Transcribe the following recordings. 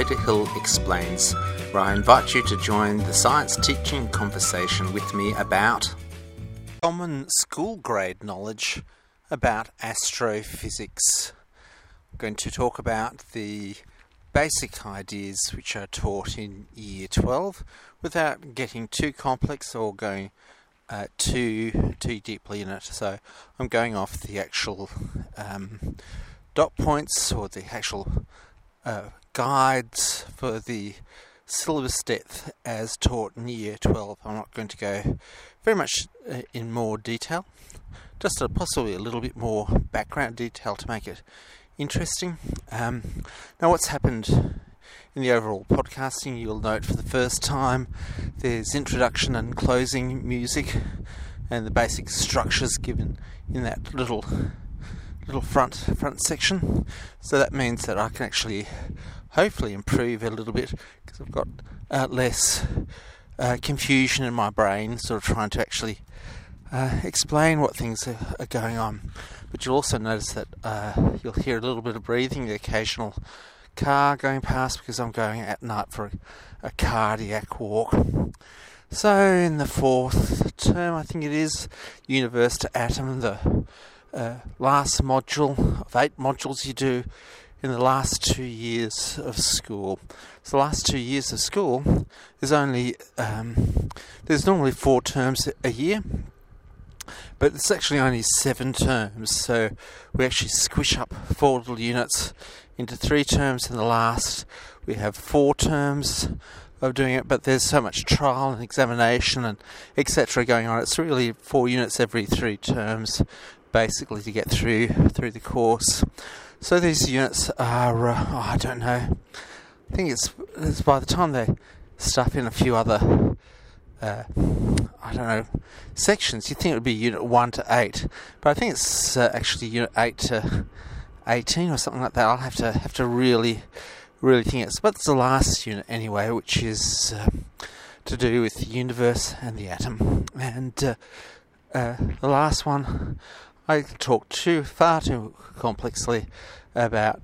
Peter Hill Explains, where I invite you to join the science teaching conversation with me about common school grade knowledge about astrophysics. I'm going to talk about the basic ideas which are taught in Year 12 without getting too complex or going too deeply in it. So I'm going off the actual dot points or the actual guides for the syllabus depth as taught in Year 12. I'm not going to go very much in more detail, just possibly a little bit more background detail to make it interesting. Now what's happened in the overall podcasting, you'll note for the first time there's introduction and closing music and the basic structures given in that little front section. So that means that I can actually hopefully improve a little bit because I've got less confusion in my brain sort of trying to actually explain what things are going on. But you'll also notice that you'll hear a little bit of breathing, the occasional car going past because I'm going at night for a cardiac walk. So in the fourth term, I think it is, Universe to Atom, the last module of 8 modules you do in the last 2 years of school. So the last 2 years of school, there's normally 4 terms a year, but it's actually only 7 terms, so we actually squish up 4 little units into 3 terms. In the last, we have 4 terms of doing it, but there's so much trial and examination and etc. going on. It's really 4 units every 3 terms, basically, to get through the course. So these units are, I don't know, I think it's by the time they stuff in a few other sections, you'd think it would be unit 1 to 8, but I think it's actually unit 8 to 18 or something like that. I'll have to really think but it's the last unit anyway, which is to do with the universe and the atom. And the last one, I talked far too complexly about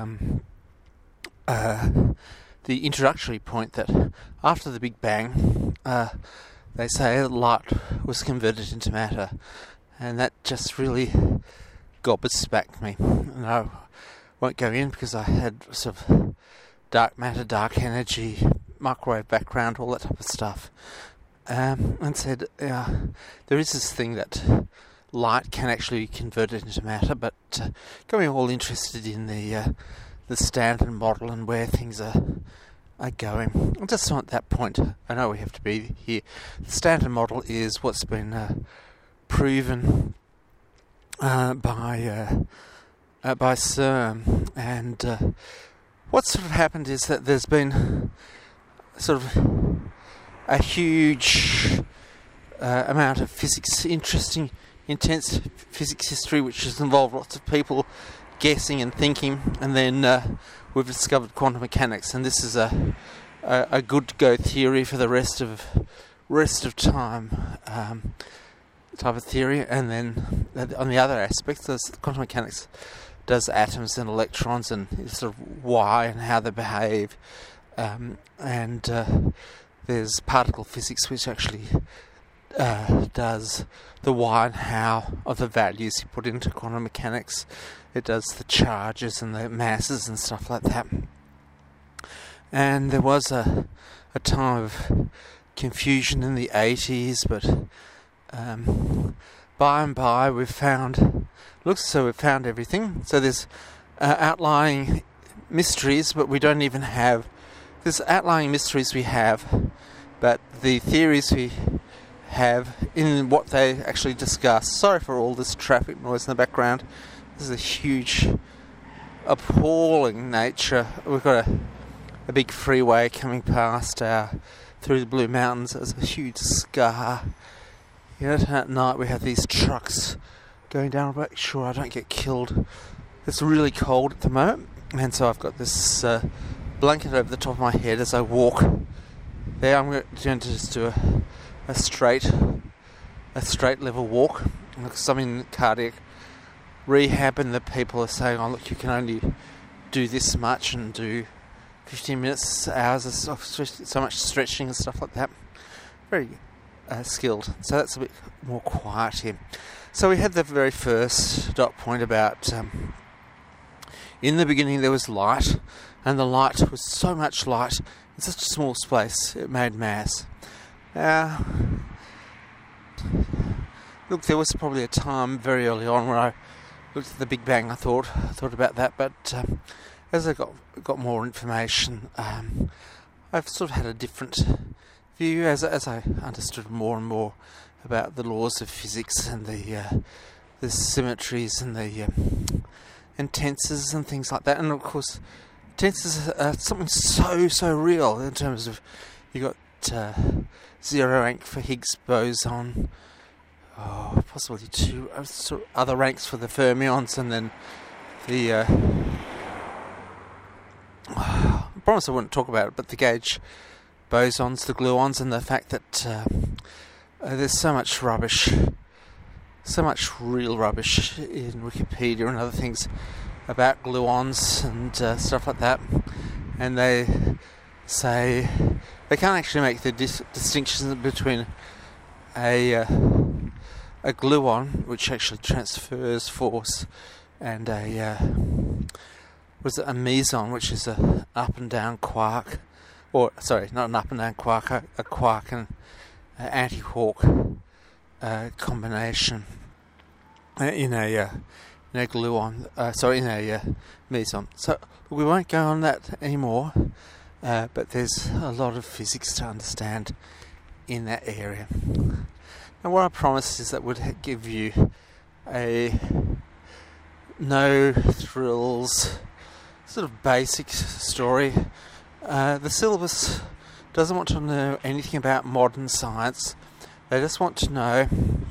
the introductory point that after the Big Bang, they say light was converted into matter, and that just really gobsmacked me. And I won't go in because I had sort of dark matter, dark energy, microwave background, all that type of stuff, and said there is this thing that light can actually be converted into matter, but going all interested in the Standard Model and where things are going. Just at that point, I know we have to be here. The Standard Model is what's been proven by CERN, and what sort of happened is that there's been sort of a huge amount of intense physics history, which has involved lots of people guessing and thinking, and then we've discovered quantum mechanics, and this is a good go theory for the rest of time type of theory. And then on the other aspects, quantum mechanics does atoms and electrons and sort of why and how they behave, and there's particle physics, which actually does the why and how of the values you put into quantum mechanics. It does the charges and the masses and stuff like that. And there was a time of confusion in the 80s, but by and by we've found everything. So there's outlying mysteries, but we don't even have... There's outlying mysteries we have, but the theories we have in what they actually discuss. Sorry for all this traffic noise in the background. This is a huge, appalling nature. We've got a big freeway coming past through the Blue Mountains. There's a huge scar. At night we have these trucks going down. I'll make sure I don't get killed. It's really cold at the moment, and so I've got this blanket over the top of my head as I walk. There, I'm going to just do a straight level walk because I'm in cardiac rehab, and the people are saying, oh look, you can only do this much and do 15 minutes, hours of so much stretching and stuff like that. Very skilled. So that's a bit more quiet here. So we had the very first dot point about in the beginning there was light, and the light was so much light in such a small space it made mass. Look, there was probably a time very early on where I looked at the Big Bang. I thought about that, but as I got more information, I've sort of had a different view as I understood more and more about the laws of physics and the symmetries and the and tenses and things like that. And of course, tenses are something so real in terms of you got zero rank for Higgs boson. Possibly two other ranks for the fermions, and then the I promise I wouldn't talk about it, but the gauge bosons, the gluons, and the fact that there's so much rubbish, so much real rubbish in Wikipedia and other things about gluons and stuff like that, and they say they can't actually make the distinctions between a gluon, which actually transfers force, and a meson, which is a up and down quark, or sorry, not an up and down quark, a quark and anti-quark combination in a gluon. In a meson. So we won't go on that anymore. But there's a lot of physics to understand in that area. And what I promised is that would give you a no thrills sort of basic story. The syllabus doesn't want to know anything about modern science. They just want to know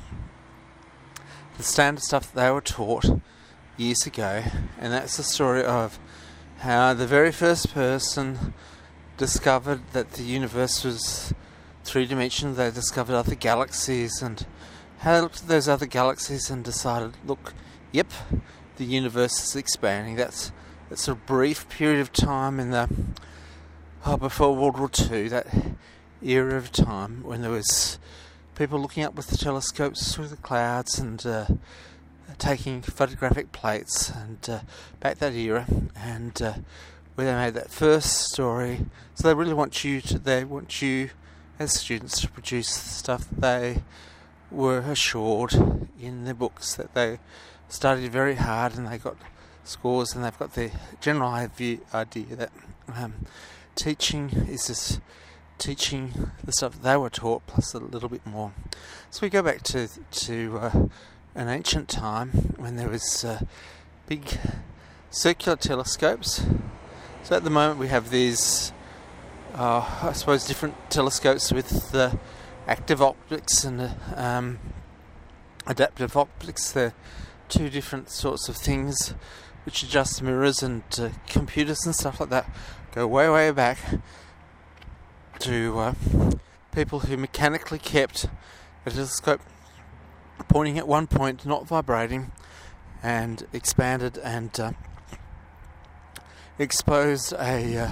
the standard stuff that they were taught years ago, and that's the story of how the very first person discovered that the universe was three-dimensional. They discovered other galaxies, and how they looked at those other galaxies and decided, look, yep, the universe is expanding. That's a brief period of time in the before World War II, that era of time when there was people looking up with the telescopes through the clouds and taking photographic plates, and back that era, and where they made that first story. So they really want you as students to produce stuff that they were assured in their books, that they studied very hard and they got scores, and they've got the general idea that teaching is just teaching the stuff that they were taught plus a little bit more. So we go back to an ancient time when there was big circular telescopes. So at the moment we have these I suppose different telescopes with active optics and adaptive optics. They're two different sorts of things which adjust mirrors and computers and stuff like that. Go way back to people who mechanically kept a telescope pointing at one point, not vibrating, and expanded and exposed a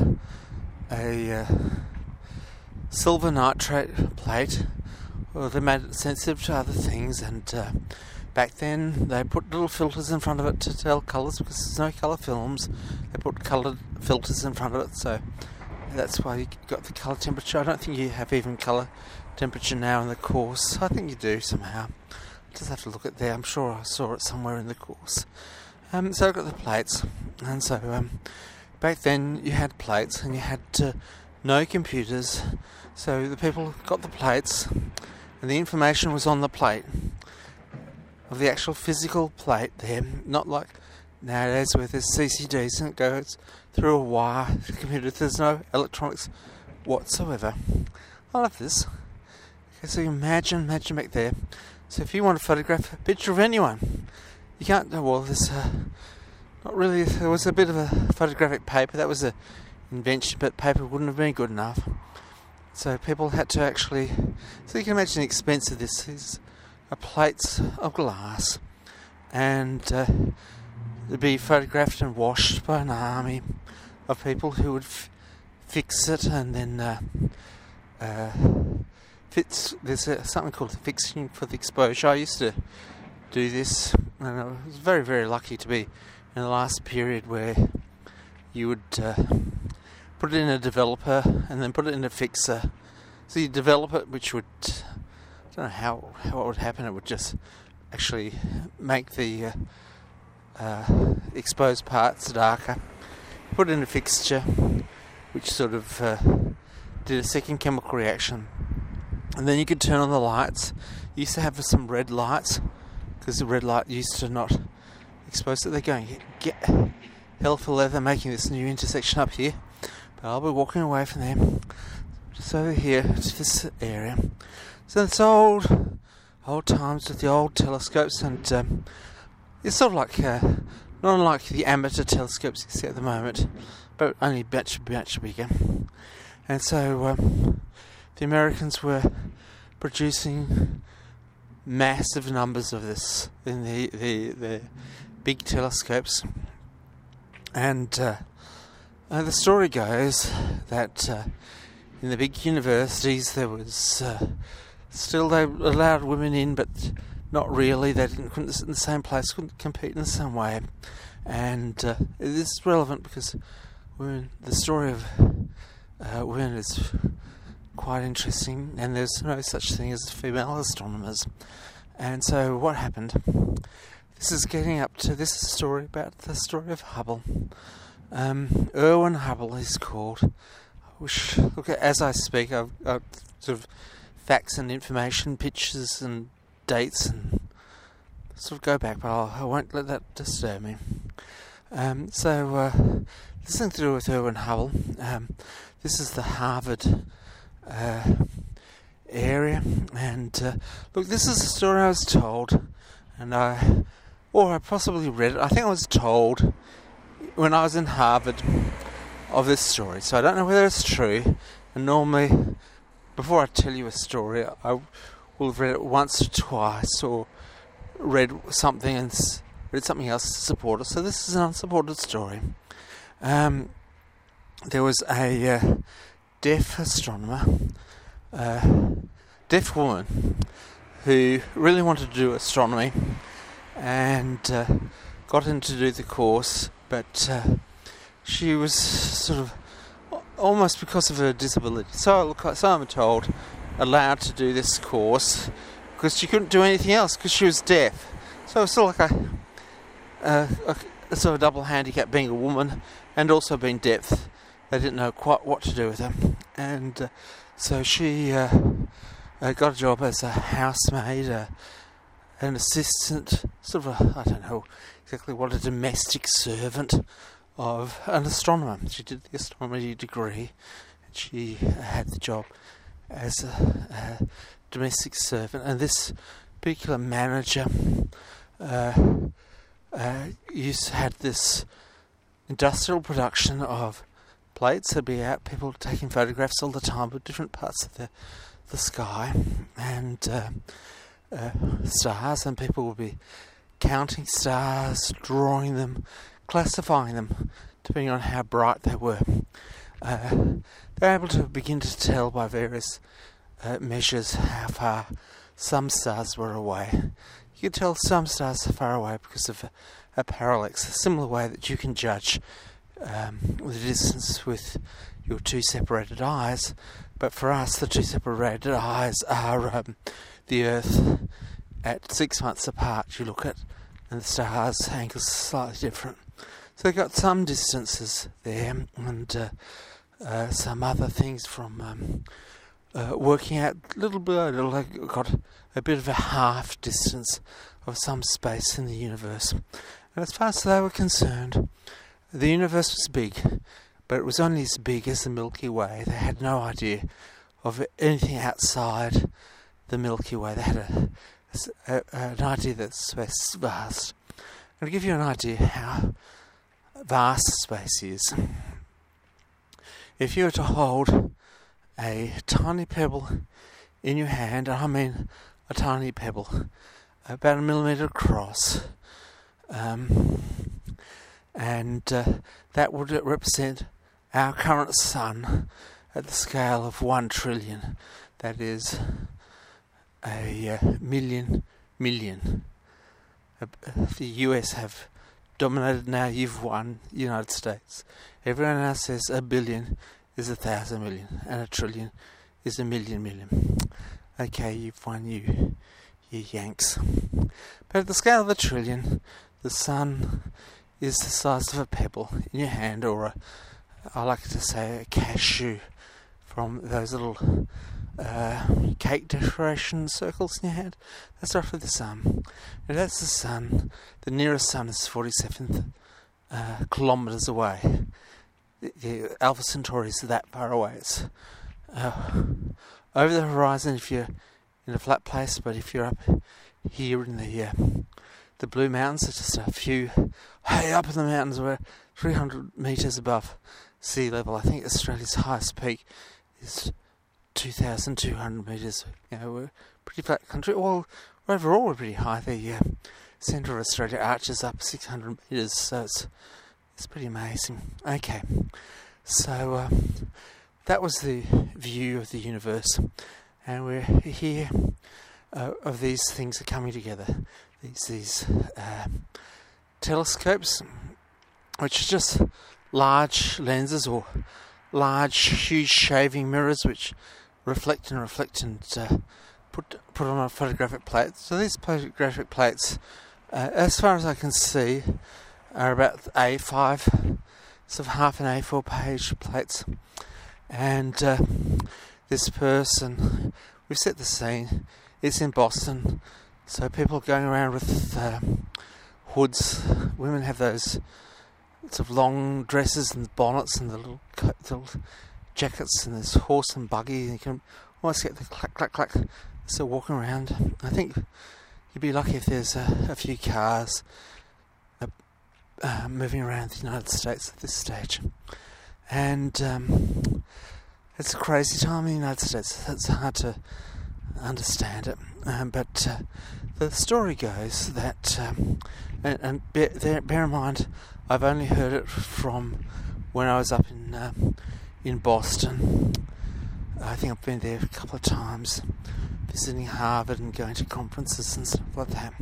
silver nitrate plate. Well, they made it sensitive to other things, and back then they put little filters in front of it to tell colours, because there's no colour films. They put coloured filters in front of it, so that's why you got the colour temperature. I don't think you have even colour temperature now in the course. I think you do somehow. Just have to look at there. I'm sure I saw it somewhere in the course. So I've got the plates, and so back then you had plates and you had no computers, so the people got the plates and the information was on the plate, of the actual physical plate there, not like nowadays where there's CCDs and it goes through a wire to the computer. There's no electronics whatsoever. I love this. Okay, so imagine back there. So if you want to photograph a picture of anyone, you can't. Well, there's not really. There was a bit of a photographic paper. That was an invention, but paper wouldn't have been good enough. So people had to actually. So you can imagine the expense of this. These are plates of glass, and to be photographed and washed by an army of people who would fix it, and then there's something called fixing for the exposure. I used to do this, and I was very, very lucky to be in the last period where you would put it in a developer and then put it in a fixer. So you develop it, which would, I don't know how it would happen. It would just actually make the exposed parts darker. Put it in a fixture, which sort of did a second chemical reaction, and then you could turn on the lights. You used to have some red lights, because the red light used to not expose it. They're going, get hell for leather, making this new intersection up here, but I'll be walking away from them, just over here to this area. So it's old times with the old telescopes, and it's sort of like not unlike the amateur telescopes you see at the moment, but only much bigger. And so the Americans were producing massive numbers of this in the big telescopes, and the story goes that in the big universities there was still, they allowed women in, but not really. They couldn't sit in the same place, couldn't compete in the same way. And this is relevant because the story of women is quite interesting, and there's no such thing as female astronomers. And so what happened? This is a story about the story of Hubble. Erwin Hubble is called. As I speak, I've sort of facts and information, pictures and dates, and sort of go back, but I won't let that disturb me. So this thing to do with Erwin Hubble. This is the Harvard area, and look, this is a story I was told, and I possibly read it. I think I was told when I was in Harvard of this story, so I don't know whether it's true. And normally, before I tell you a story, I will have read it once or twice, or read something and read something else to support it. So this is an unsupported story. There was a deaf astronomer, deaf woman, who really wanted to do astronomy, and got in to do the course, but she was sort of, almost because of her disability, so I'm told, allowed to do this course because she couldn't do anything else because she was deaf. So it's sort of like a sort of double handicap, being a woman and also being deaf. They didn't know quite what to do with her, and so she got a job as a housemaid, an assistant, sort of I don't know exactly what, a domestic servant of an astronomer. She did the astronomy degree, and she had the job as a domestic servant. And this particular manager had this industrial production of plates. There'd be out people taking photographs all the time of different parts of the sky and stars, and people would be counting stars, drawing them, classifying them depending on how bright they were. They're able to begin to tell by various measures how far some stars were away. You can tell some stars are far away because of a parallax, a similar way that you can judge the distance with your two separated eyes. But for us, the two separated eyes are the Earth at 6 months apart. You look at, and the stars' angles are slightly different. So they've got some distances there, and some other things from working out little by little. They got a bit of a half distance of some space in the universe. And as far as they were concerned, the universe was big, but it was only as big as the Milky Way. They had no idea of anything outside the Milky Way. They had an idea that space is vast. And to give you an idea how vast space is, if you were to hold a tiny pebble in your hand, I mean a tiny pebble, about 1 millimetre across, and that would represent our current sun at the scale of 1 trillion, that is a million. The US have dominated now. You've won, United States. Everyone else says a billion is 1,000 million, and a trillion is a million. Okay, you've won, you Yanks. But at the scale of a trillion, the sun is the size of a pebble in your hand, or I like to say a cashew from those little cake decoration circles in your hand. That's roughly the sun. And that's the sun. The nearest sun is 47 kilometres away. The Alpha Centauri is that far away. It's over the horizon if you're in a flat place, but if you're up here in the Blue Mountains, it's just a few way up in the mountains. We're 300 metres above sea level. I think Australia's highest peak is 2,200 metres. We're a pretty flat country. Well, overall we're pretty high. The centre of Australia arches up 600 metres, so it's pretty amazing. Okay, so that was the view of the universe, and we're here of these things are coming together. These telescopes, which are just large lenses or large, huge shaving mirrors, which reflect and put on a photographic plate. So these photographic plates, as far as I can see, are about A5, sort of half an A4 page plates. And this person, we've set the scene, it's in Boston, so people are going around with hoods. Women have those sort of long dresses and bonnets and the little jackets, and there's horse and buggy, and you can almost get the clack, clack, clack. So walking around, I think you'd be lucky if there's a few cars moving around the United States at this stage. And it's a crazy time in the United States. It's hard to understand it. But the story goes that, and bear in mind, I've only heard it from when I was up in Boston. I think I've been there a couple of times, visiting Harvard and going to conferences and stuff like that.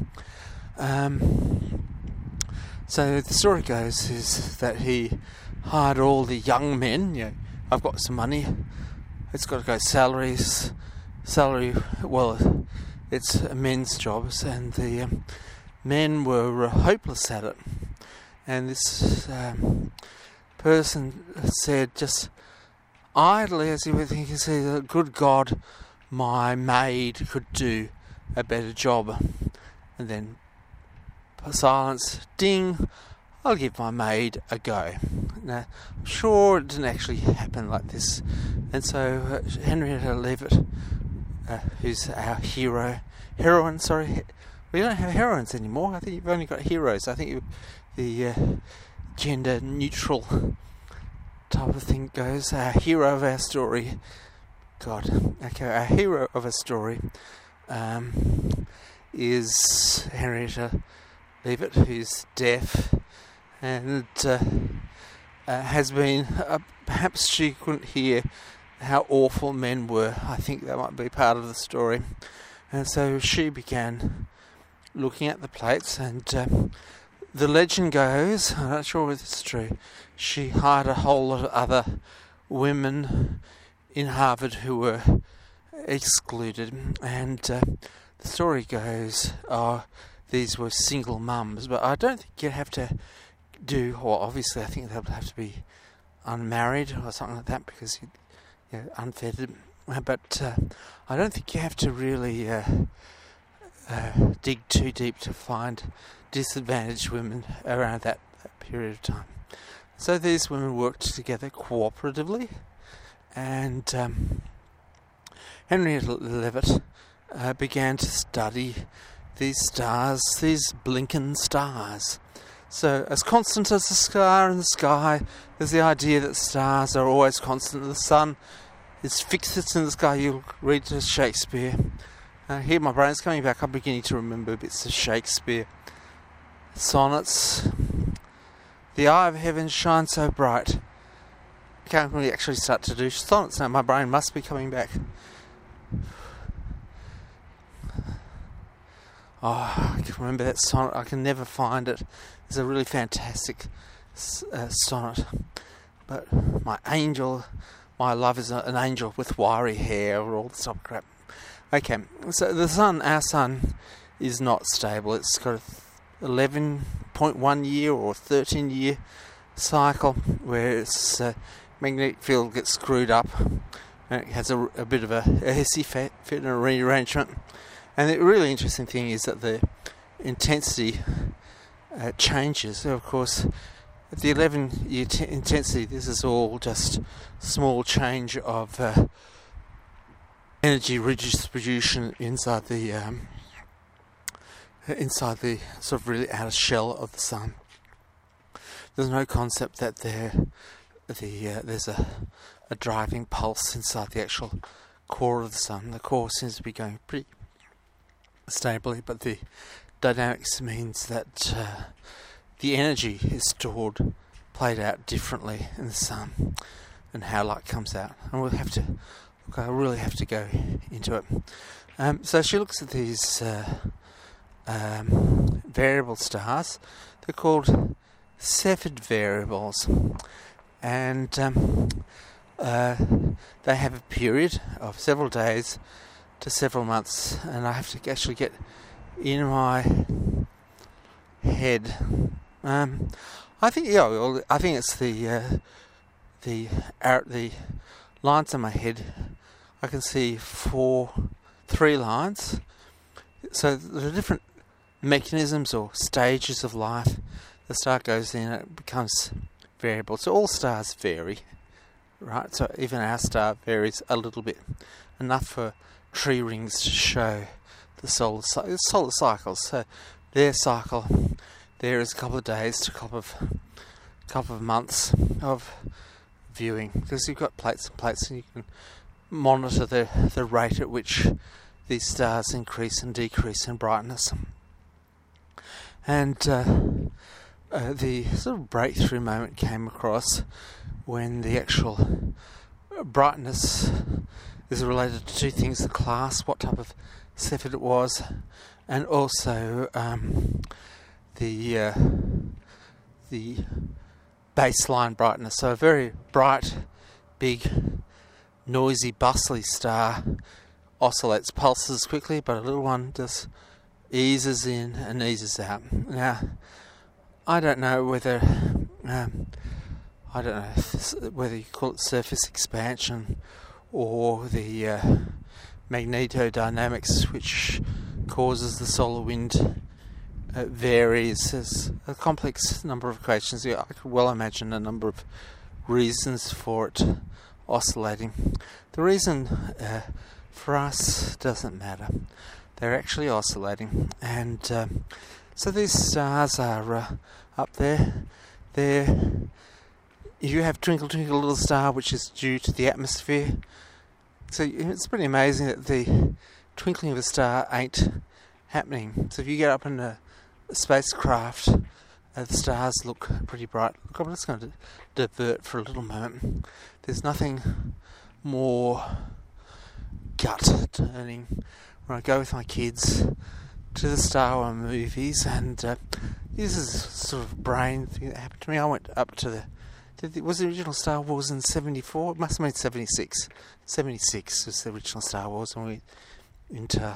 So the story goes is that he hired all the young men. I've got some money. It's got to go salary. Well, it's a men's jobs, and the men were hopeless at it. And this person said, just idly, as you would think, he said, "Good God, my maid could do a better job." And then silence, ding, "I'll give my maid a go." Now, I'm sure it didn't actually happen like this. And so Henrietta Leavitt, who's our heroine, we don't have heroines anymore. I think you've only got heroes. I think the gender neutral type of thing goes. Our hero of our story, our hero of a story is Henrietta Leavitt, who's deaf, and has been, perhaps she couldn't hear how awful men were. I think that might be part of the story. And so she began looking at the plates, and the legend goes, I'm not sure if it's true, she hired a whole lot of other women in Harvard who were excluded, and the story goes, these were single mums, but I don't think you'd have to obviously I think they would have to be unmarried or something like that, because you're unfettered, but I don't think you have to really dig too deep to find disadvantaged women around that period of time. So these women worked together cooperatively, and Henrietta Leavitt began to study these stars, these blinking stars. So as constant as the star in the sky, there's the idea that stars are always constant. The sun is fixed, it's in the sky. You'll read Shakespeare. Here my brain's coming back. I'm beginning to remember bits of Shakespeare. Sonnets. The eye of heaven shines so bright, can't really actually start to do sonnets now. My brain must be coming back. Oh, I can remember that sonnet. I can never find it. It's a really fantastic sonnet. But my angel, my love is an angel with wiry hair, or all this type of crap. Okay, so the sun, our sun, is not stable. It's got a 11.1 year or 13 year cycle where its magnetic field gets screwed up and it has a bit of a hissy fit and a rearrangement. And the really interesting thing is that the intensity changes. So of course, at the 11 year intensity, this is all just small change of energy redistribution inside the sort of really outer shell of the sun. There's no concept that there's a driving pulse inside the actual core of the sun. The core seems to be going pretty stably, but the dynamics means that the energy is stored, played out differently in the sun, and how light comes out. And I really have to go into it. So she looks at these variable stars. They're called Cepheid variables, and they have a period of several days to several months, and I have to actually get in my head. I think it's the lines on my head. I can see 3 lines. So there are different mechanisms or stages of life. The star goes in, it becomes variable. So all stars vary, right? So even our star varies a little bit, enough for tree rings to show the solar cycles. So their cycle there is a couple of days to a couple of months of viewing, because you've got plates and plates, and you can monitor the rate at which these stars increase and decrease in brightness. And the sort of breakthrough moment came across when the actual brightness is related to 2 things: the class, what type of Cepheid it was, and also the baseline brightness. So a very bright, big, noisy, bustly star oscillates, pulses quickly, but a little one just eases in and eases out. Now, I don't know whether you call it surface expansion or the magnetodynamics, which causes the solar wind varies. There's a complex number of equations. I could well imagine a number of reasons for it oscillating. The reason for us doesn't matter. They're actually oscillating, and so these stars are up there. You have Twinkle Twinkle Little Star, which is due to the atmosphere. So it's pretty amazing that the twinkling of a star ain't happening. So if you get up in a spacecraft, the stars look pretty bright. Look, I'm just going to divert for a little moment. There's nothing more gut-turning when I go with my kids to the Star Wars movies, and this is sort of a brain thing that happened to me. I went up to was the original Star Wars in 74? It must have been 76. 76 was the original Star Wars, and we went into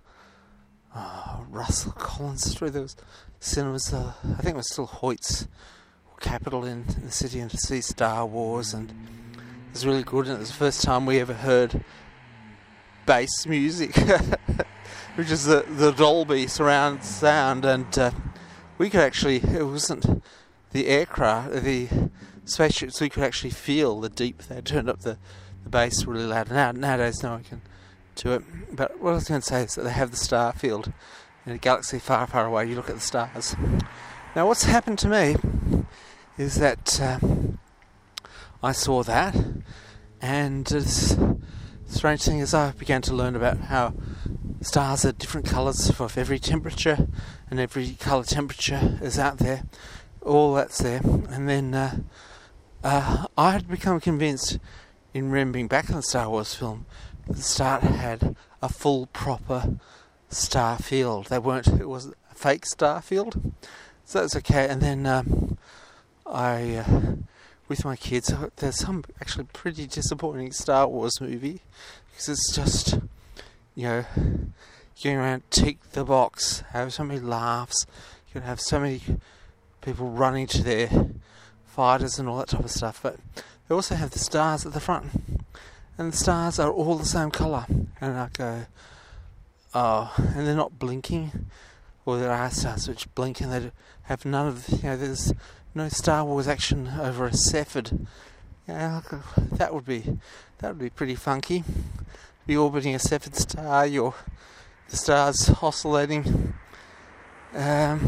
Russell Collins Street. There was cinemas, I think it was still Hoyt's capital in the city, and to see Star Wars, and it was really good, and it was the first time we ever heard bass music, which is the Dolby surround sound, and we could actually, it wasn't the aircraft, the spaceships, we could actually feel the deep. They turned up the bass really loud. Nowadays no one can do it, but what I was going to say is that they have the star field in a galaxy far, far away. You look at the stars. Now what's happened to me is that I saw that, and the strange thing is I began to learn about how stars are different colours for every temperature, and every colour temperature is out there. All that's there. And then I had become convinced in remembering back in the Star Wars film that the start had a full proper star field. It was a fake star field, so that's okay. And then I with my kids, there's some actually pretty disappointing Star Wars movie because it's just, going around, tick the box, have so many laughs, you can have so many people running to their fighters and all that type of stuff. But they also have the stars at the front, and the stars are all the same colour. And I go, oh, and they're not blinking, or there are stars which blink and they have none of, there's no Star Wars action over a Cephid. That would be pretty funky. Be orbiting a Cephid star, the stars oscillating. That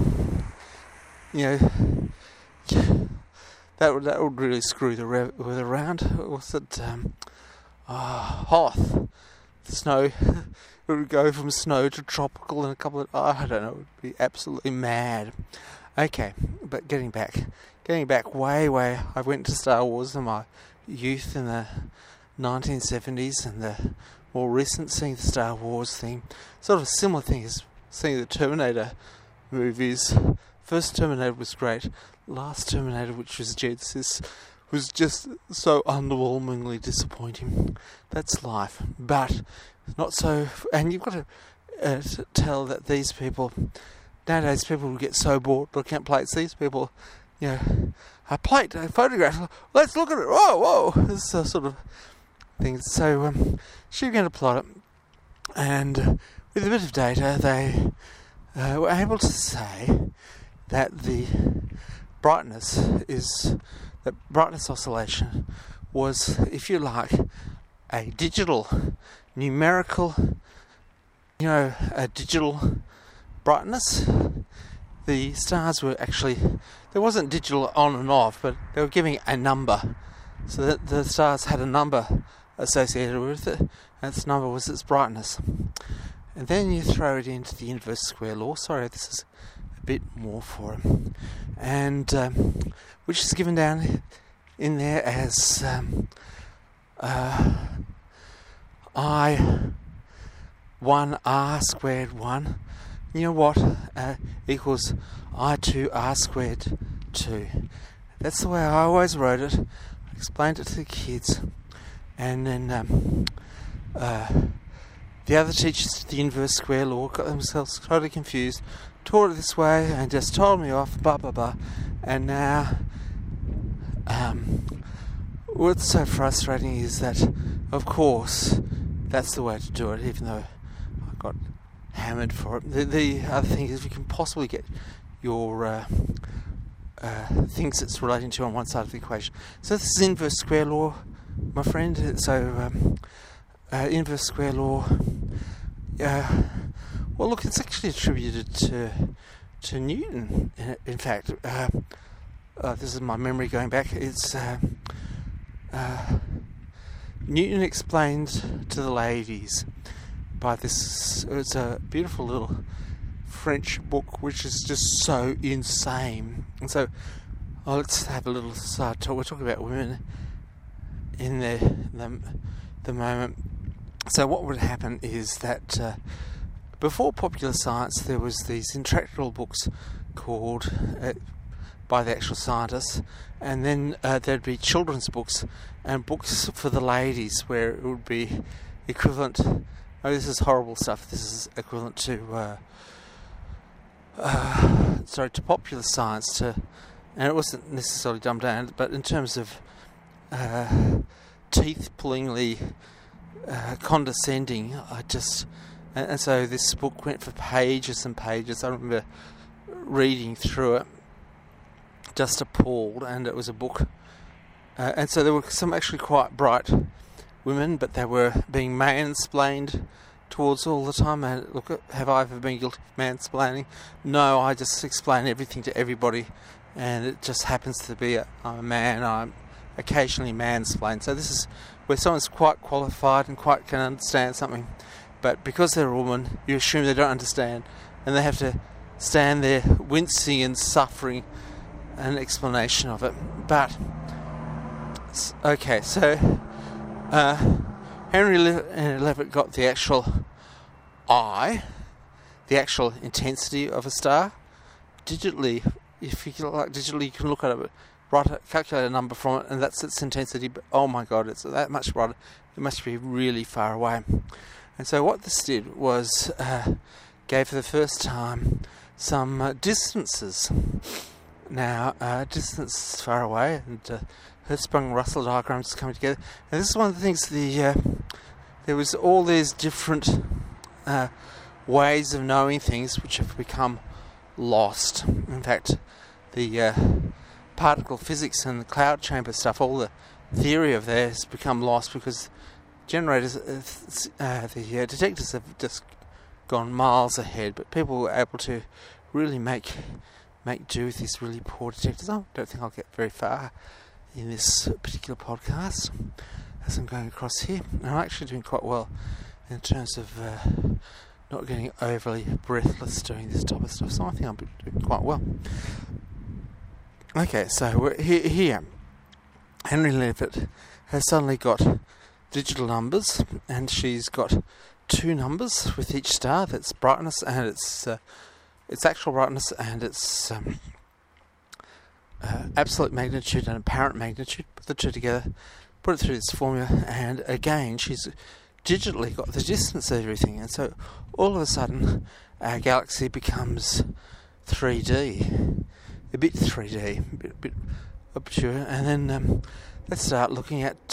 would really screw the weather around. Was it Hoth? The snow. It would go from snow to tropical in a couple of... I don't know, it would be absolutely mad. Okay, but getting back way, I went to Star Wars in my youth in the 1970s, and the more recent seeing the Star Wars thing, sort of a similar thing as seeing the Terminator movies. First Terminator was great. Last Terminator, which was Genesis, was just so underwhelmingly disappointing. That's life, but not so. And you've got to tell that these people nowadays, people will get so bored looking at plates. These people, a photograph. Let's look at it. Whoa! This sort of thing. So she began to plot it, and with a bit of data, they were able to say that the brightness oscillation was, if you like, a digital, numerical, a digital brightness. The stars were actually, there wasn't digital on and off, but they were giving a number, so that the stars had a number associated with it, and its number was its brightness. And then you throw it into the inverse square law. Sorry, this is a bit more for him, and which is given down in there as I1R squared 1. You know what? Equals I2R squared 2. That's the way I always wrote it. I explained it to the kids, and then the other teachers did the inverse square law, got themselves totally confused, taught it this way, and just told me off, blah blah blah. And now, what's so frustrating is that, of course, that's the way to do it, even though I got hammered for it. The other thing is, if you can possibly get your things that's relating to on one side of the equation. So this is inverse square law, my friend. So inverse square law. Well, look, it's actually attributed to Newton. In fact, this is my memory going back. It's Newton explained to the ladies by this. It's a beautiful little French book, which is just so insane. And so, let's have a little side talk. We're talking about women in the moment. So what would happen is that before popular science, there was these intractable books called by the actual scientists, and then there'd be children's books and books for the ladies, where it would be equivalent. Oh, this is horrible stuff. This is equivalent to to popular science, and it wasn't necessarily dumbed down, but in terms of teeth-pullingly condescending, and so this book went for pages and pages. I remember reading through it, just appalled, and it was a book, and so there were some actually quite bright women, but they were being mansplained towards all the time. And look, have I ever been guilty of mansplaining? No, I just explain everything to everybody, and it just happens to be I'm a man. I'm occasionally mansplained. So this is where someone's quite qualified and quite can understand something, but because they're a woman, you assume they don't understand, and they have to stand there wincing and suffering an explanation of it. But Okay, so Henry Leavitt got the actual eye, the actual intensity of a star, digitally. If you like digitally, you can look at it, calculate a number from it, and that's its intensity. But oh my God, it's that much brighter. It must be really far away. And so what this did was gave for the first time some distances. Now, distance far away, and Hertzsprung-Russell diagrams coming together. And this is one of the things. There was all these different ways of knowing things which have become lost. In fact, the particle physics and the cloud chamber stuff, all the theory of that has become lost because generators, the detectors have just gone miles ahead. But people were able to really make do with these really poor detectors. I don't think I'll get very far in this particular podcast as I'm going across here. And I'm actually doing quite well in terms of not getting overly breathless doing this type of stuff, so I think I'm doing quite well. Okay, so we're here. Henry Leavitt has suddenly got digital numbers, and she's got two numbers with each star. That's brightness and its actual brightness and its absolute magnitude and apparent magnitude. Put the two together, put it through this formula, and again she's digitally got the distance of everything, and so all of a sudden our galaxy becomes 3D, a bit 3D, a bit obscure, and then let's start looking at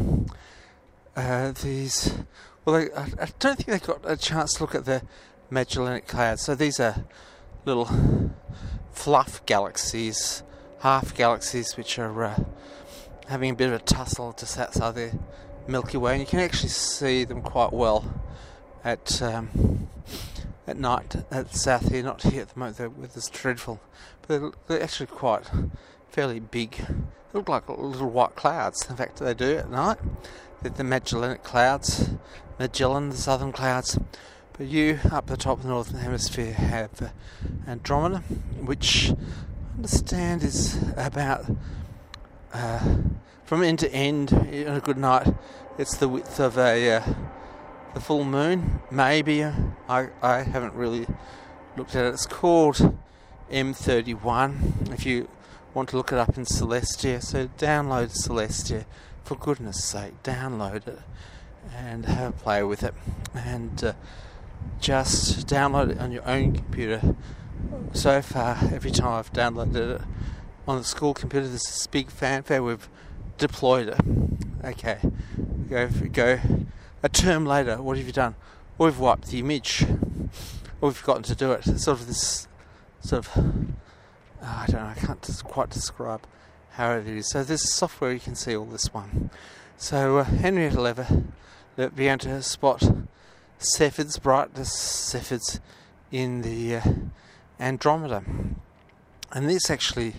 these. Well, I don't think they got a chance to look at the Magellanic Clouds. So these are little fluff galaxies, half galaxies, which are having a bit of a tussle just outside the Milky Way, and you can actually see them quite well at night at the south here. Not here at the moment, the weather's dreadful, but they're actually quite fairly big. They look like little white clouds. In fact, they do at night. They're the Magellanic Clouds, Magellan, the southern clouds. But you, up the top of the northern hemisphere, have Andromeda, which I understand is about from end to end on a good night. It's the width of the full moon. Maybe I haven't really looked at it. It's called M31. If you want to look it up in Celestia, so download Celestia. For goodness sake, download it and have a play with it, and just download it on your own computer. So far, every time I've downloaded it on the school computer, there's this big fanfare. We've deployed it. Okay, go. A term later, what have you done? Well, we've wiped the image. Or we've forgotten to do it. It's sort of this, I don't know. I can't quite describe how it is. So there's software you can see all this one. So Henrietta Leavitt began to spot Cepheids, brightest Cepheids in the Andromeda, and this actually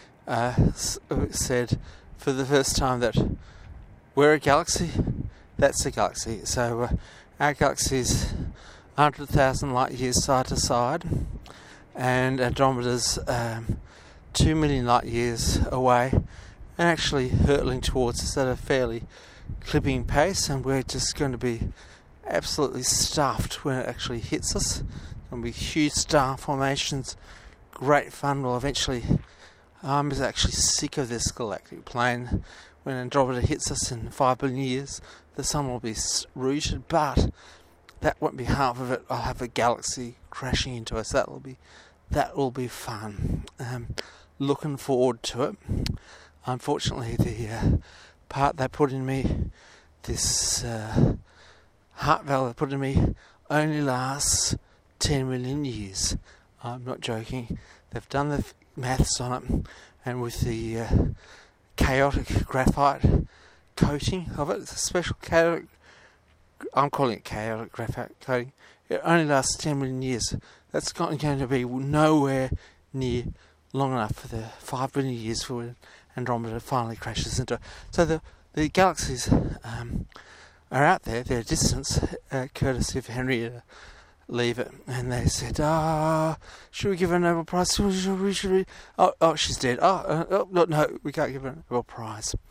said for the first time that we're a galaxy. That's a galaxy. So our galaxy is 100,000 light years side to side, and Andromeda's 2 million light years away, and actually hurtling towards us at a fairly clipping pace, and we're just going to be absolutely stuffed when it actually hits us. There'll be huge star formations, great fun. Well, eventually, I'm actually sick of this galactic plane. When Andromeda hits us in 5 billion years, the sun will be rooted, but that won't be half of it. I'll have a galaxy crashing into us. That will be fun. Looking forward to it. Unfortunately, the part they put in me, this heart valve they put in me, only lasts 10 million years. I'm not joking. They've done the maths on it, and with the chaotic graphite coating of it, it's a special chaotic, I'm calling it chaotic graphite coating, it only lasts 10 million years. That's not going to be nowhere near long enough for the 5 billion years for when Andromeda finally crashes into it. So the galaxies are out there, their distance, courtesy of Henrietta Leavitt, and they said, should we give her a Nobel Prize? Should we? Oh, she's dead. No, we can't give her a Nobel Prize.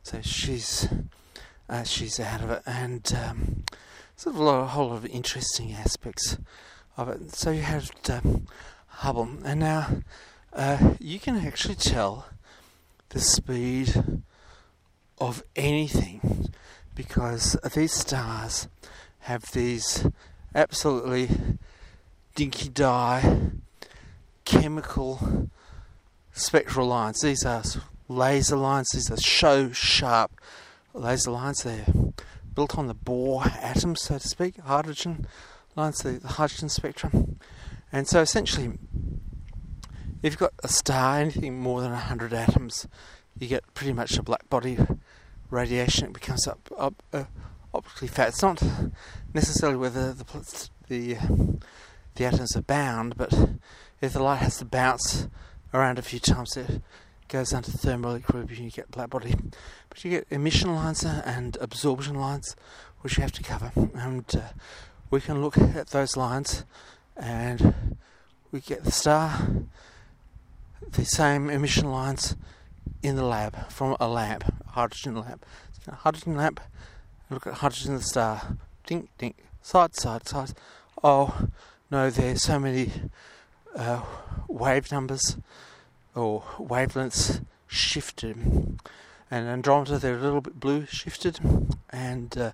So she's out of it, and sort of a whole lot of interesting aspects of it. So you had Hubble, and now you can actually tell the speed of anything because these stars have these absolutely dinky dye chemical spectral lines. These are laser lines. These are so sharp laser lines. They're built on the Bohr atoms, so to speak, hydrogen lines, the hydrogen spectrum. And so essentially, if you've got a star, anything more than 100 atoms, you get pretty much a black body radiation. It becomes optically fat. It's not necessarily whether the atoms are bound, but if the light has to bounce around a few times, it goes under thermal equilibrium, you get black body. But you get emission lines and absorption lines, which you have to cover. And we can look at those lines, and we get the star, the same emission lines in the lab, from a lamp, hydrogen lamp. So hydrogen lamp, look at hydrogen in the star, dink, dink, side, side, side. Oh no, there's so many wave numbers or wavelengths shifted, and Andromeda, they're a little bit blue shifted, and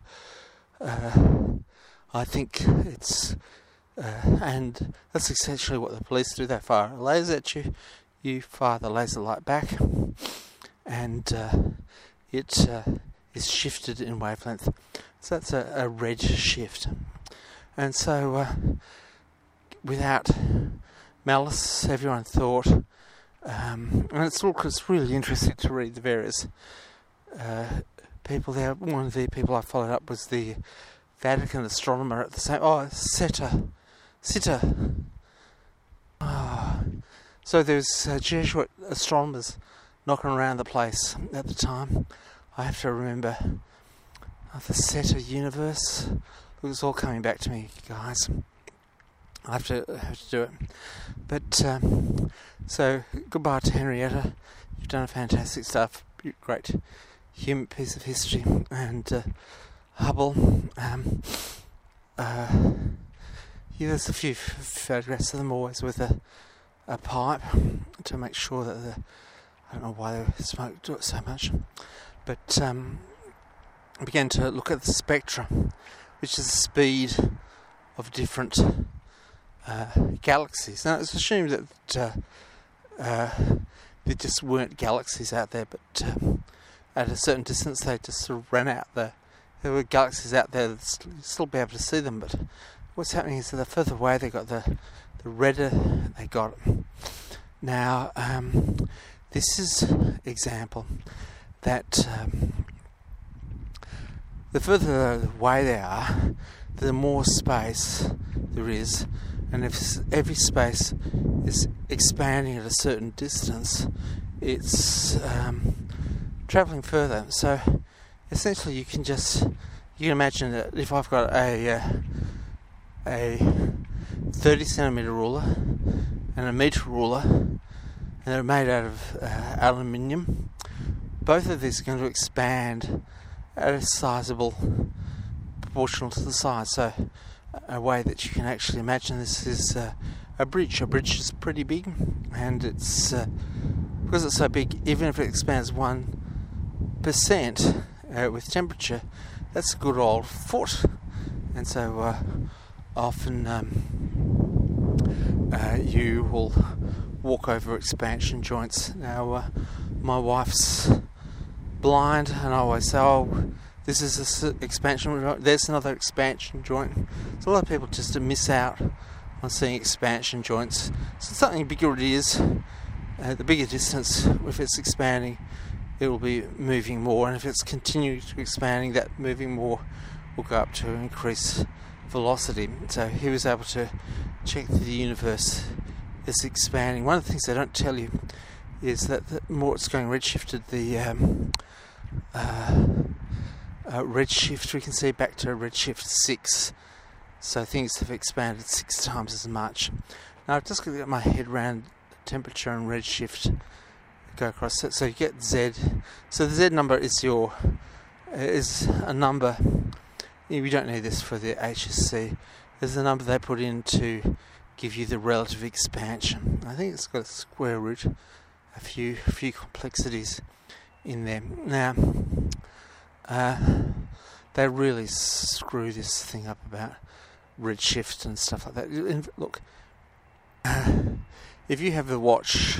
I think it's and that's essentially what the police do. They fire a laser at you, you fire the laser light back, and it is shifted in wavelength. So that's a red shift. And so without malice, everyone thought, and it's really interesting to read the various people there. One of the people I followed up was the Vatican astronomer at the same. Sitter. So there's Jesuit astronomers knocking around the place at the time. I have to remember the Zeta universe. It was all coming back to me, guys. I have to do it. But so goodbye to Henrietta. You've done fantastic stuff. Great human piece of history. And Hubble. There's a few photographs of them always with a pipe to make sure that I don't know why they smoked it so much. But I began to look at the spectrum, which is the speed of different galaxies. Now, it's assumed that there just weren't galaxies out there, but at a certain distance they just sort of ran out there. There were galaxies out there that still be able to see them, but what's happening is that the further away they got, the redder they got. Now, this is an example that the further away they are, the more space there is, and if every space is expanding at a certain distance, it's travelling further. So essentially you can imagine that if I've got a 30 centimetre ruler and a metre ruler, and they're made out of aluminium, both of these are going to expand at a sizable proportional to the size. So a way that you can actually imagine this is a bridge. A bridge is pretty big, and it's because it's so big, even if it expands 1% with temperature, that's a good old foot. And so often you will walk over expansion joints. Now my wife's blind, and I always say, oh, this is an expansion joint, there's another expansion joint. So a lot of people just miss out on seeing expansion joints. So something bigger it is, the bigger distance, if it's expanding, it will be moving more, and if it's continuing to expanding, that moving more will go up to increase velocity. So he was able to check that the universe is expanding. One of the things they don't tell you is that the more it's going redshifted, the redshift, we can see back to redshift 6. So things have expanded 6 times as much. Now I've just got to get my head around temperature and redshift go across it. So you get Z. So the Z number is a number. We don't need this for the HSC. Is the number they put in to give you the relative expansion. I think it's got a square root, a few complexities in there. Now, they really screw this thing up about redshift and stuff like that. Look, if you have a watch,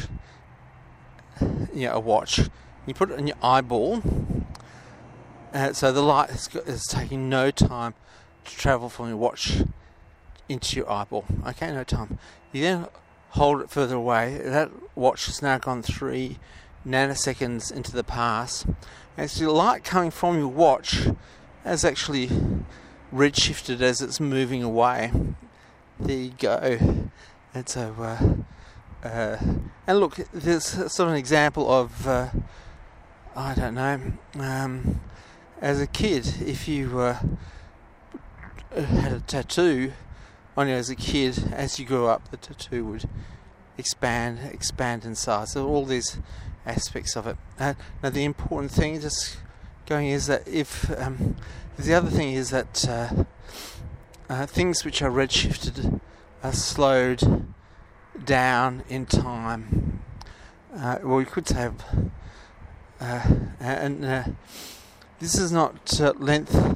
you put it in your eyeball, so the light is taking no time to travel from your watch into your eyeball. Okay, no time. You then hold it further away. That watch has now gone 3 nanoseconds into the past. And so the light coming from your watch has actually redshifted as it's moving away. There you go. And so, and look, there's sort of an example of, I don't know, as a kid, if you had a tattoo on you as a kid, as you grew up, the tattoo would expand in size. So all these aspects of it. Now the important thing just going is that the other thing is that things which are redshifted are slowed down in time. Well, you could say, this is not length.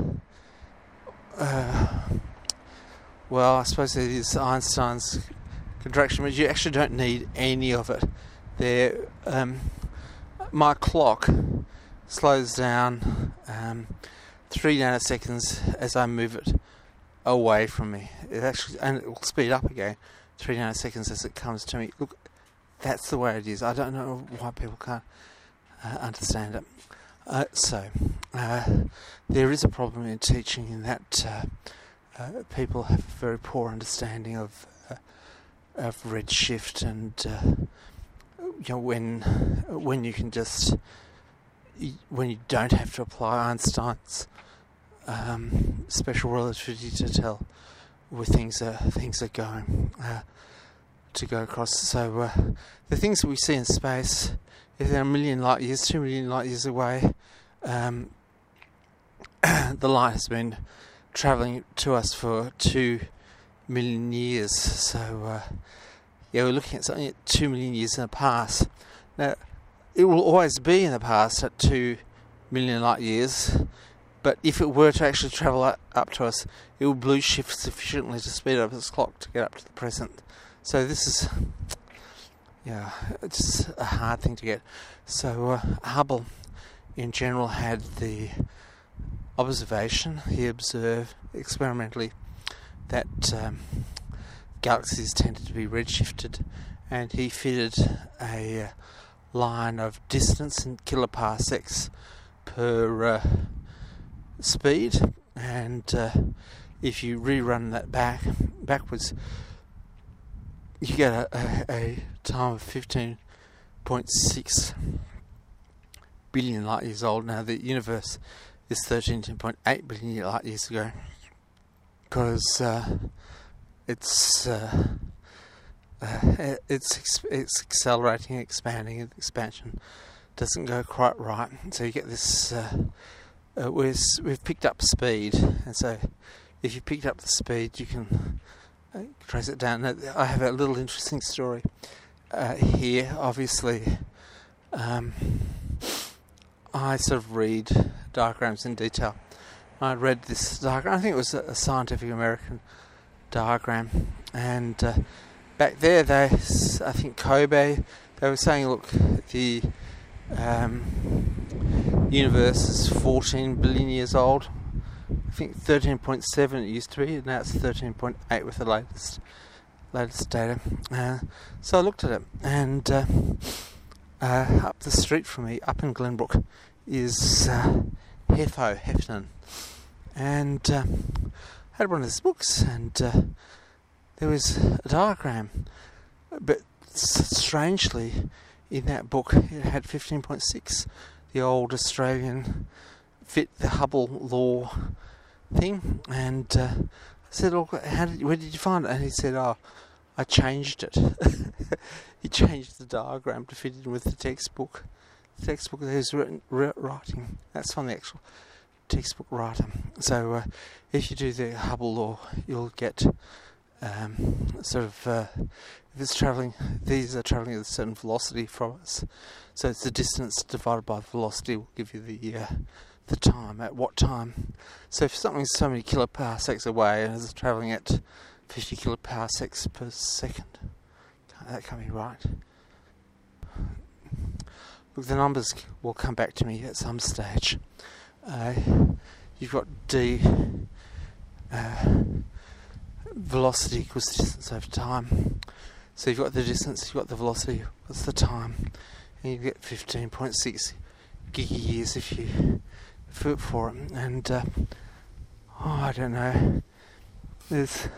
Well, I suppose it is Einstein's contraction, but you actually don't need any of it. There, my clock slows down 3 nanoseconds as I move it away from me. And it will speed up again 3 nanoseconds as it comes to me. Look, that's the way it is. I don't know why people can't understand it. So there is a problem in teaching in that people have a very poor understanding of redshift, and when you can just when you don't have to apply Einstein's special relativity to tell where things are going to go across. So the things that we see in space, if they're 1 million light years, 2 million light years away, the light has been travelling to us for 2 million years. So we're looking at something at 2 million years in the past. Now, it will always be in the past at 2 million light years, but if it were to actually travel up to us, it will blue shift sufficiently to speed up its clock to get up to the present. So this is, it's a hard thing to get. So Hubble, in general, had the observation. He observed experimentally that galaxies tended to be redshifted, and he fitted a line of distance in kiloparsecs per speed, and if you rerun that backwards, you get a time of 15.6 billion light years old. Now the universe is 13.8 billion light years ago, because it's accelerating, expanding, and expansion doesn't go quite right. So you get this. We've picked up speed, and so if you picked up the speed, you can trace it down. Now, I have a little interesting story here. Obviously, I sort of read diagrams in detail. I read this diagram. I think it was a Scientific American diagram, and back there, I think Kobe, they were saying, look, the universe is 14 billion years old. I think 13.7 it used to be, and now it's 13.8 with the latest data. So I looked at it, and up the street from me, up in Glenbrook, is Heffernan, and I had one of his books, and there was a diagram, but strangely, in that book, it had 15.6, the old Australian fit the Hubble law thing, and I said, "Look, where did you find it?" And he said, "Oh, I changed it. He changed the diagram to fit in with the textbook. The textbook that he's writing, that's from the actual textbook writer. So if you do the Hubble law, you'll get if it's travelling, these are travelling at a certain velocity from us. So it's the distance divided by the velocity will give you the time, at what time. So if something's so many kiloparsecs away and is travelling at 50 kiloparsecs per second, that can't be right. Look, the numbers will come back to me at some stage. You've got d velocity equals distance over time. So you've got the distance, you've got the velocity, what's the time? And you get 15.6 gigayears if you vote for it. And I don't know. There's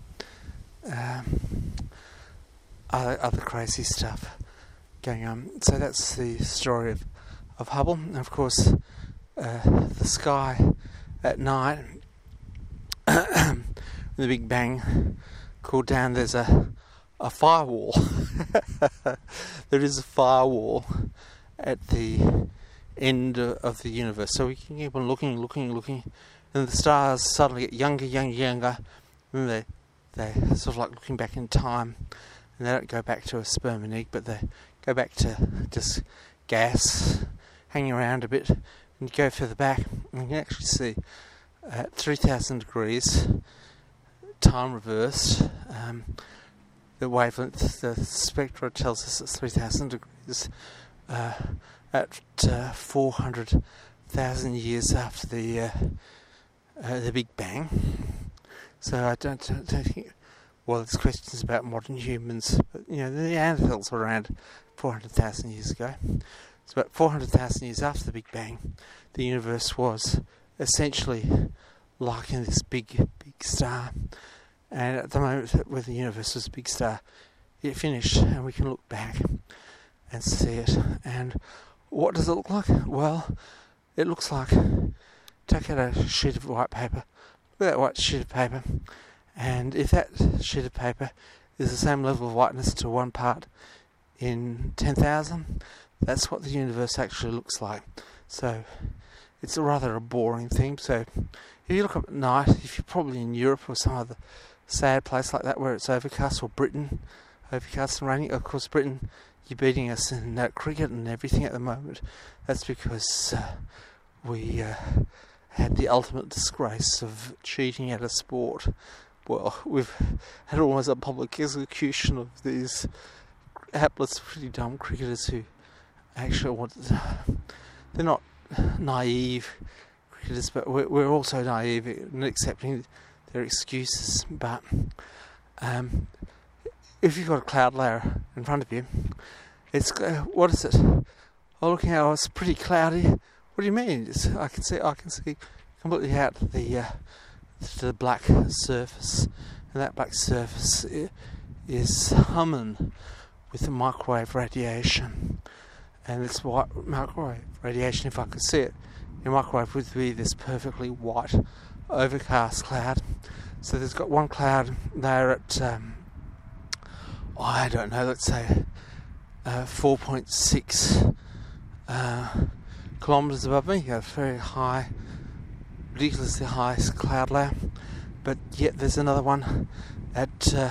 other crazy stuff going on. So that's the story of Hubble. And of course, the sky at night, when the Big Bang cooled down, there's a firewall. There is a firewall at the end of the universe. So we can keep on looking, and the stars suddenly get younger, and they're sort of like looking back in time, and they don't go back to a sperm and egg, but they go back to just gas hanging around a bit, and you go further back, and you can actually see at 3,000 degrees, time reversed, the wavelength, the spectra tells us it's 3,000 degrees at 400,000 years after the Big Bang. So I don't think. Well, there's questions about modern humans, but the Neanderthals were around 400,000 years ago. It's about 400,000 years after the Big Bang. The universe was essentially like in this big star. And at the moment where the universe was a big star, it finished, and we can look back and see it. And what does it look like? Well, it looks like, take out a sheet of white paper, look at that white sheet of paper, and if that sheet of paper is the same level of whiteness to 1 part in 10,000, that's what the universe actually looks like. So it's rather a boring thing. So if you look up at night, if you're probably in Europe or some other sad place like that where it's overcast, or Britain, overcast and raining. Of course, Britain, you're beating us in cricket and everything at the moment. That's because we had the ultimate disgrace of cheating at a sport. Well, we've had almost a public execution of these hapless, pretty dumb cricketers who actually they're not naive cricketers, but we're also naive in accepting their excuses. But if you've got a cloud layer in front of you, it's what is it? Oh, looking how it's pretty cloudy. What do you mean? I can see completely out to the black surface, and that black surface is humming with the microwave radiation. And this white microwave radiation, if I could see it, your microwave would be this perfectly white overcast cloud. So there's got one cloud there at I don't know, let's say 4.6 kilometres above me. A very high, ridiculously high cloud layer. But yet there's another one at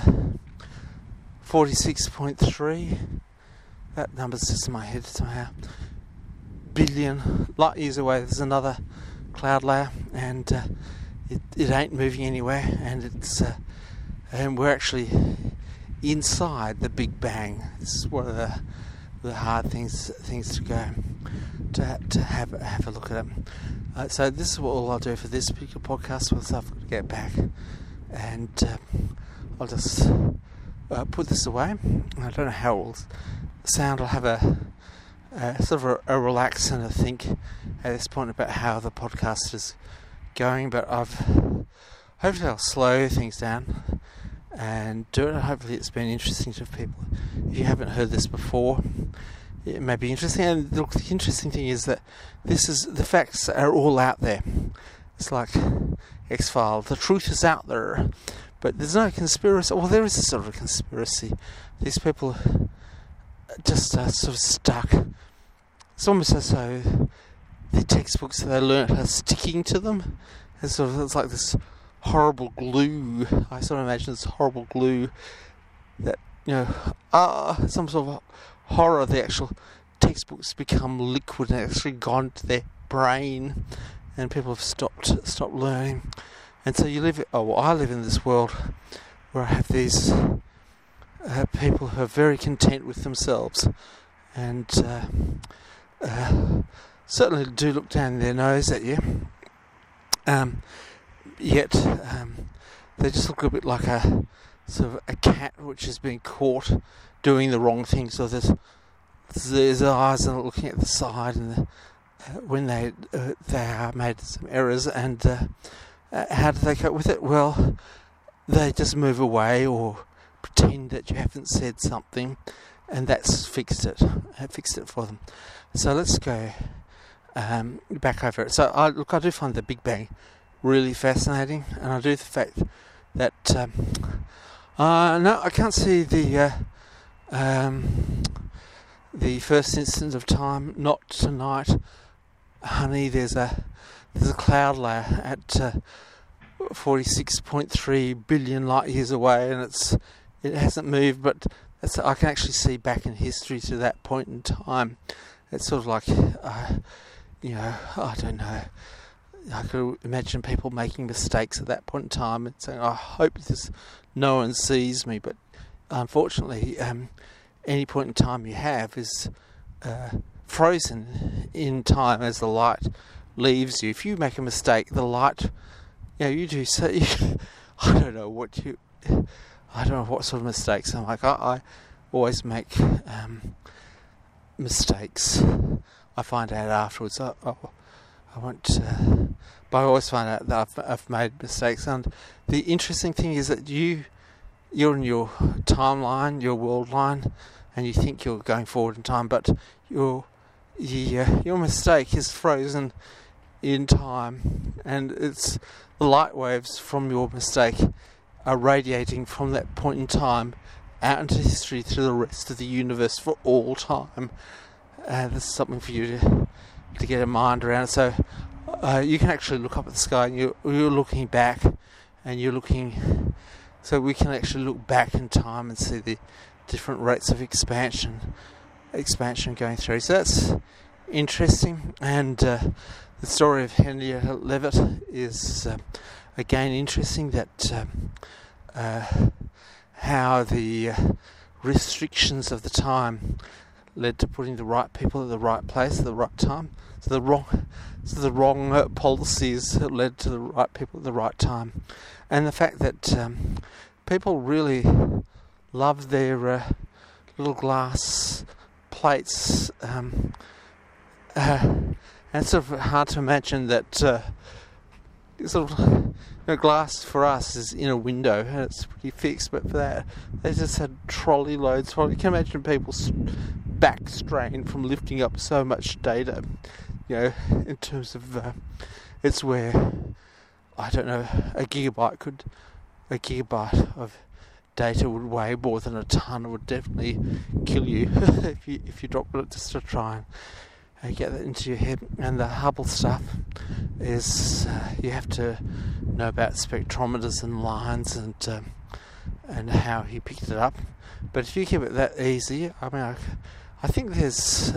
46.3. That number's just in my head somehow. Billion light years away, there's another cloud layer, and it ain't moving anywhere, and it's and we're actually inside the Big Bang. This is one of the hard things to go to have a look at it. So this is all I'll do for this particular podcast. Once I've got to get back, and I'll just put this away. I don't know how it will sound. I'll have a sort of a relax and a think at this point about how the podcast is going, but hopefully I'll slow things down and do it. Hopefully it's been interesting to people. If you haven't heard this before, it may be interesting. And look, the interesting thing is that the facts are all out there. It's like X-Files. The truth is out there, But there's no conspiracy. Well, there is a sort of a conspiracy. These people just sort of stuck. It's almost as though the textbooks that they learnt are sticking to them. It's like this horrible glue. I sort of imagine this horrible glue that, some sort of horror. The actual textbooks become liquid and actually gone to their brain, and people have stopped learning. And so I live in this world where I have these people who are very content with themselves, and certainly do look down their nose at you. Yet they just look a bit like a sort of a cat which has been caught doing the wrong thing. So there's eyes and looking at the side, and when they are made some errors, and how do they cope with it? Well, they just move away or pretend that you haven't said something, and that's fixed it. It fixed it for them. So let's go back over it. So I do find the Big Bang really fascinating, and I do the fact that no, I can't see the first instant of time. Not tonight, honey. There's a cloud layer at 46.3 billion light years away, and it hasn't moved, but I can actually see back in history to that point in time. It's sort of like, I don't know. I could imagine people making mistakes at that point in time and saying, I hope no one sees me, but unfortunately, any point in time you have is frozen in time as the light leaves you. If you make a mistake, the light, you do so. I don't know what sort of mistakes I'm like. I always make mistakes. I find out afterwards. I won't, but I always find out that I've made mistakes. And the interesting thing is that you're in your timeline, your world line, and you think you're going forward in time, but your mistake is frozen in time, and it's the light waves from your mistake are radiating from that point in time out into history to the rest of the universe for all time. This is something for you to get a mind around. So you can actually look up at the sky, and you're looking back, and you're looking. So we can actually look back in time and see the different rates of expansion going through. So that's interesting. And the story of Henrietta Leavitt is again interesting. That how the restrictions of the time led to putting the right people at the right place at the right time. So the wrong policies led to the right people at the right time, and the fact that people really love their little glass plates, and it's sort of hard to imagine that glass for us is in a window and it's pretty fixed, but for that they just had trolley loads. You can imagine people's back strain from lifting up so much data, in terms of it's where, I don't know, a gigabyte of data would weigh more than a ton. It would definitely kill you if you dropped it just to try and get that into your head. And the Hubble stuff is you have to know about spectrometers and lines and how he picked it up. But if you keep it that easy, I think there's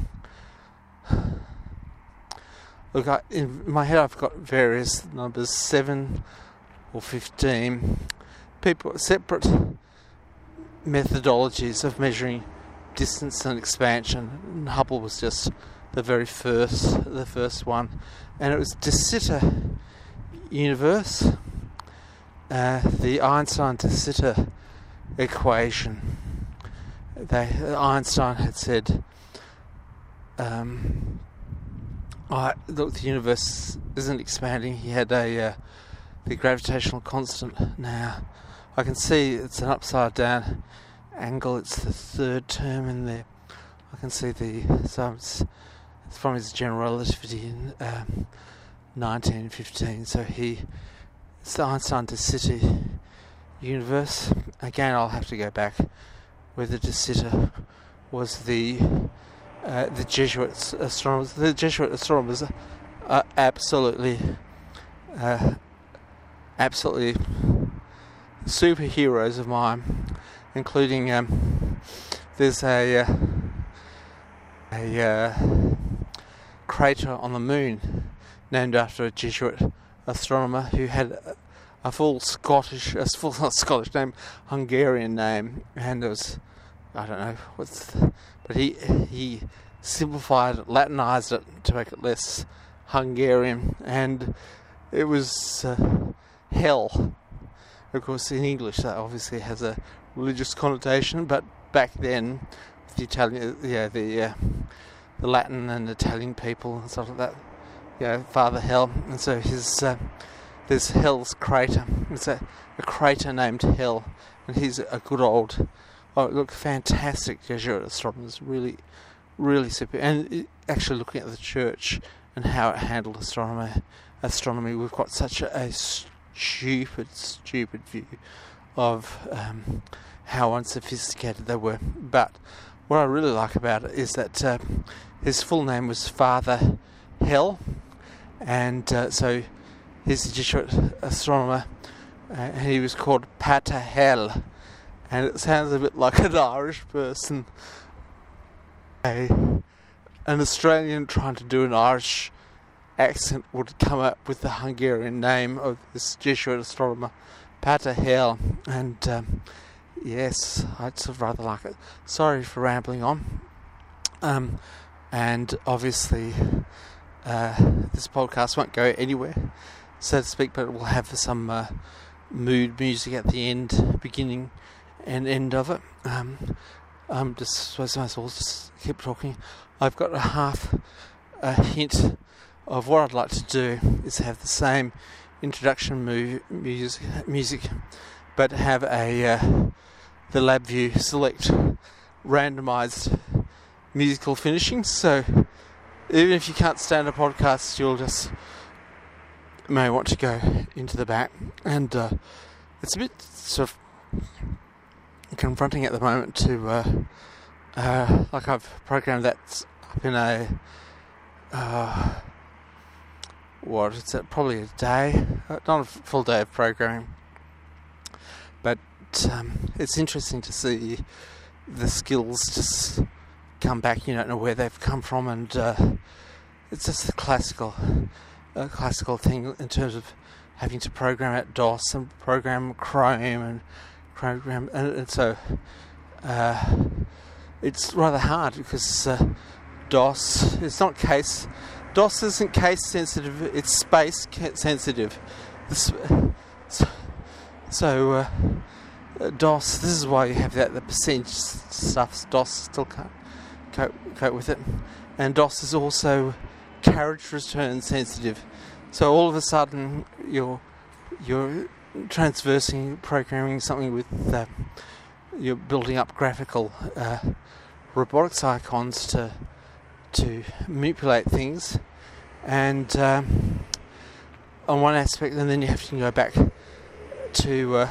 in my head I've got various numbers, 7 or 15 separate methodologies of measuring distance and expansion. And Hubble was just the first one, and it was de Sitter universe, the Einstein de Sitter equation. Einstein had said, look, the universe isn't expanding. He had the gravitational constant. Now I can see it's an upside down angle. It's the third term in there. I can see it's from his general relativity in 1915. So it's the Einstein de Sitter universe. Again, I'll have to go back whether De Sitter was the Jesuit astronomers. The Jesuit astronomers are absolutely superheroes of mine, including there's a crater on the moon named after a Jesuit astronomer who had a full not Scottish name, Hungarian name, and it was, I don't know but he simplified it, Latinized it to make it less Hungarian, and it was hell. Of course, in English that obviously has a religious connotation, but back then, the Italian, the Latin and Italian people and stuff like that, Father Hell, and so there's Hell's crater. It's a crater named Hell, and he's a good old, fantastic Jesuit astronomer, really, really super. And actually looking at the church and how it handled astronomy, we've got such a stupid view of how unsophisticated they were. But what I really like about it is that his full name was Father Hell, and so he's a Jesuit astronomer, and he was called Pater Hell, and it sounds a bit like an Irish person. An Australian trying to do an Irish accent would come up with the Hungarian name of this Jesuit astronomer, Pater Hell, and yes, I'd sort of rather like it. Sorry for rambling on. And obviously this podcast won't go anywhere, so to speak, but it will have some mood music at the end, beginning and end of it. I'm just supposed to just keep talking. I've got a hint of what I'd like to do is have the same introduction music, but have the LabVIEW select randomized musical finishing. So even if you can't stand a podcast, you'll just may want to go into the back, and it's a bit sort of confronting at the moment to like I've programmed that up in probably a day, not a full day of programming, but it's interesting to see the skills just come back. You don't know where they've come from, and it's just the classical thing in terms of having to program at DOS and program Chrome and so it's rather hard because DOS isn't case sensitive, it's space sensitive. So DOS, this is why you have the percentage stuff. DOS still can't cope with it, and DOS is also carriage return sensitive. So all of a sudden you're programming something with you're building up graphical robotics icons to manipulate things, and on one aspect, and then you have to go back to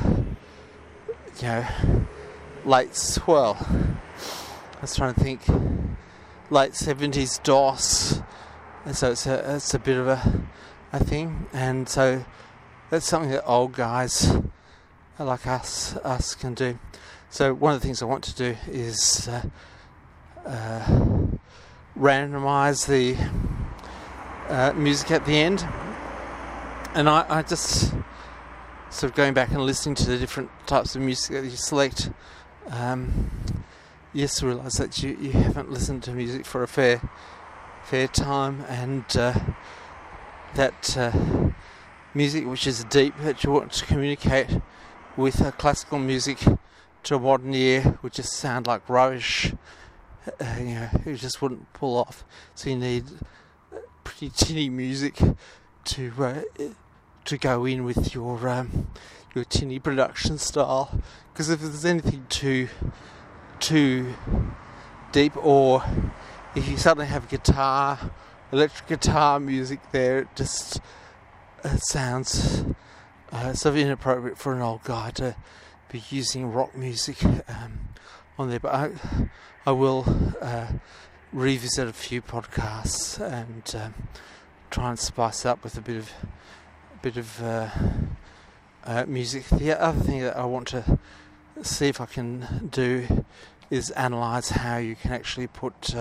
I was trying to think, late 70s DOS, and so it's a bit of a thing, and so that's something that old guys like us can do. So one of the things I want to do is randomize the music at the end, and I just sort of going back and listening to the different types of music that you select. Yes, realise that you haven't listened to music for a fair time, and that music which is deep, that you want to communicate with classical music to a modern ear would just sound like rubbish. It just wouldn't pull off. So you need pretty tinny music to go in with your tinny production style. Because if there's anything too deep, or if you suddenly have electric guitar music there, it just sounds sort of inappropriate for an old guy to be using rock music on there, but I will revisit a few podcasts and try and spice up with a bit of music. The other thing that I want to see if I can do is analyse how you can actually put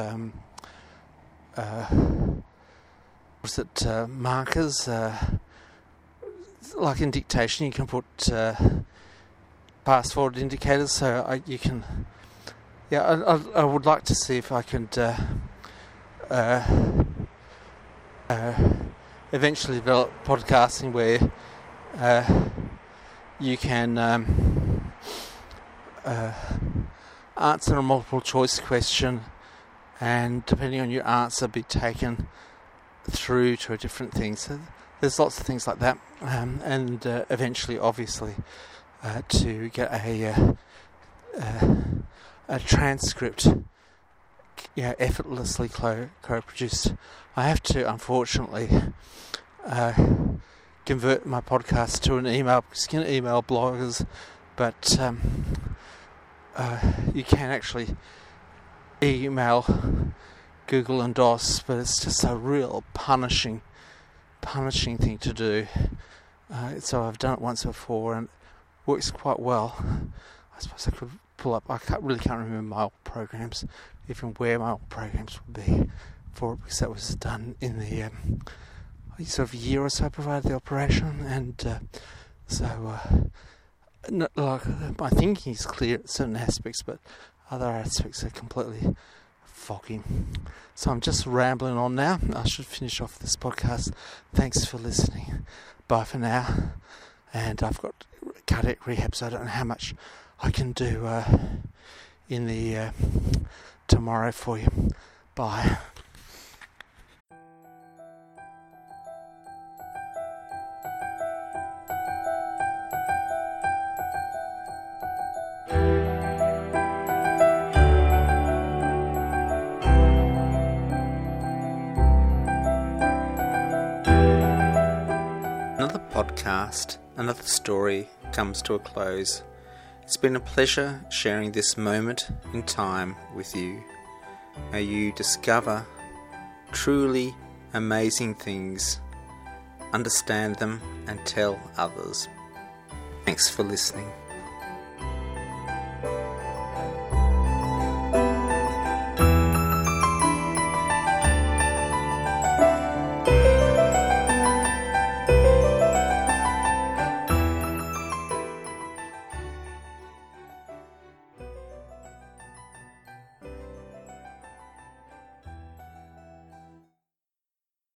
markers, like in dictation you can put fast forward indicators, so you can. Yeah, I would like to see if I could eventually develop podcasting where you can answer a multiple choice question, and depending on your answer be taken through to a different thing. So there's lots of things like that, and eventually obviously to get a transcript effortlessly co-produced. I have to unfortunately convert my podcast to an email, because you can email bloggers, but you can actually email Google and DOS, but it's just a real punishing thing to do. So I've done it once before and it works quite well. I suppose I could pull up, I really can't remember my old programs, even where my old programs would be for it, because that was done in the sort of year or so I provided the operation, and my thinking is clear at certain aspects, but other aspects are completely foggy. So I'm just rambling on now. I should finish off this podcast. Thanks for listening. Bye for now. And I've got cardiac rehab, so I don't know how much I can do in the tomorrow for you. Bye. Another podcast, another story comes to a close. It's been a pleasure sharing this moment in time with you. May you discover truly amazing things, understand them, and tell others. Thanks for listening.